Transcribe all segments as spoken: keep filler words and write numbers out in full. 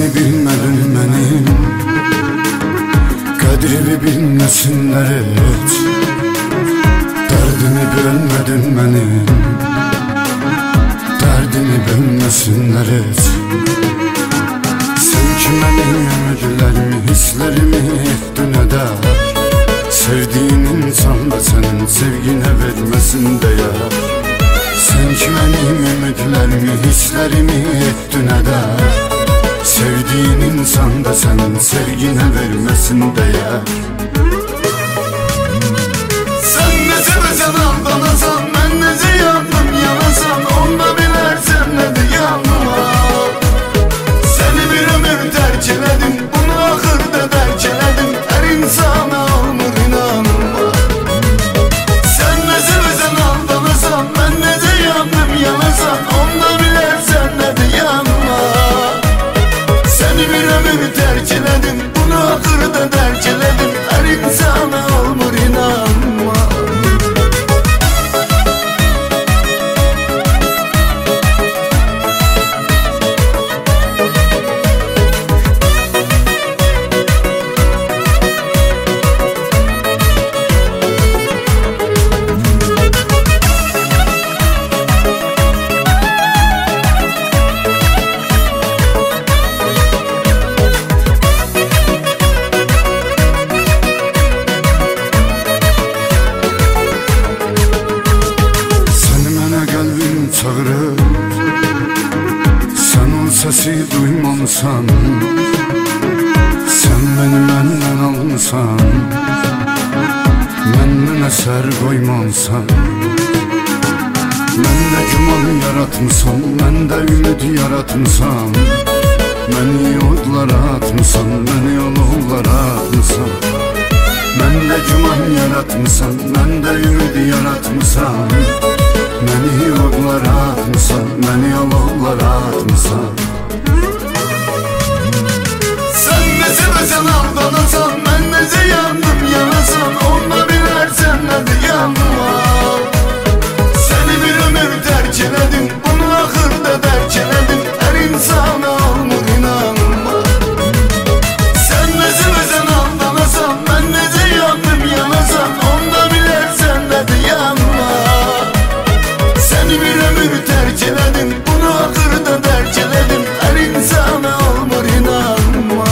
Kadrini bilmedin benim, kadrimi bilmesinler hiç. Derdimi bilmedin benim, derdimi bilmesinler hiç. Sen ki benim ümitlerimi, hislerimi ettin eder. Sevdiğin insan da senin sevgine vermesin değer. Sen ki benim ümitlerimi, hislerimi ettin eder. Sevdiğin insan da senin sevgine vermesin değer. Sen ne seversen aldanasan, ben nece yandım yanasan, onda bilersen ne de yanıma. Seni bir ömür terk eledim, bunu ahırda terk eledim. Her insana olmur inanma. Sen ne seversen aldanasan, ben nece yandım yanasan, onda bilersen ne de yanıma. Seni bir ömür terk eledim, bunu ahırda terk eledim. Her insana olmur inanma. Çağırır, sen o sesi duymamısan, sen beni benden almışsan, benden eser koymamsan. Mende güman yaratmışsan, mende ümit yaratmışsan, beni yollara atmışsan, beni yollara atmışsan. Mende güman yaratmışsan, mende ümit yaratmışsan, beni yollara atmışsan, beni yollara atmışsan. Sen ne seversen aldanasan, ben nece yandım yanasan, onda bilersen ne de yanıma. Seni bir ömür terk eledim, bunu ahırda terk eledim. Her insana olmur inanma. Sen ne seversen aldanasan, ben nece yandım yanasan, onda bilersen ne de yanıma. Seni bir ömür terk eledim, bunu ahırda terk eledim. Her insana olmur inanma.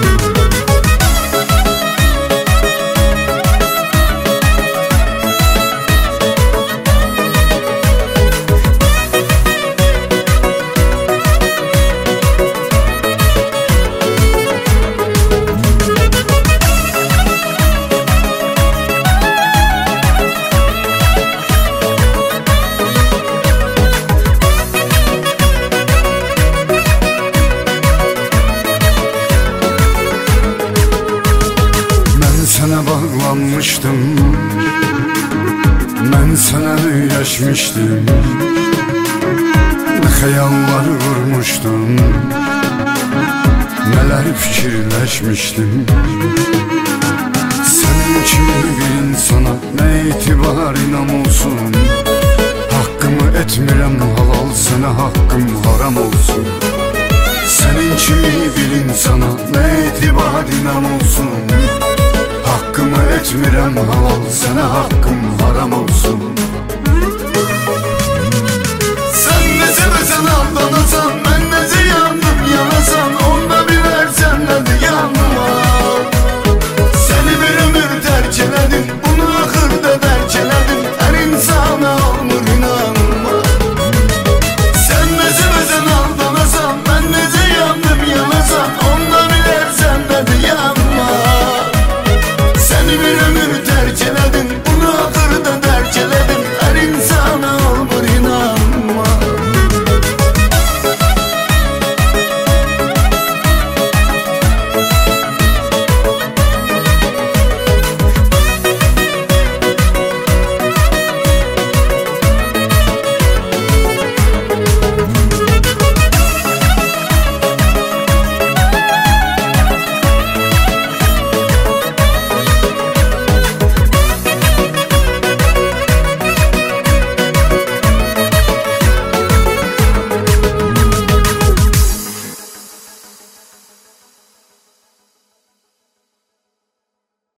Sana bağlanmıştım, ben sana yaşmıştım. Ne hayallar kurmuştum, neler fikirleşmiştim. Senin kimi bir insana ne itibarın olsun. Hakkımı etmirem halal, sana hakkım haram olsun. Senin kimi bir insana ne itibarın olsun. Hakkımı etmirem halal, sana hakkım haram olsun.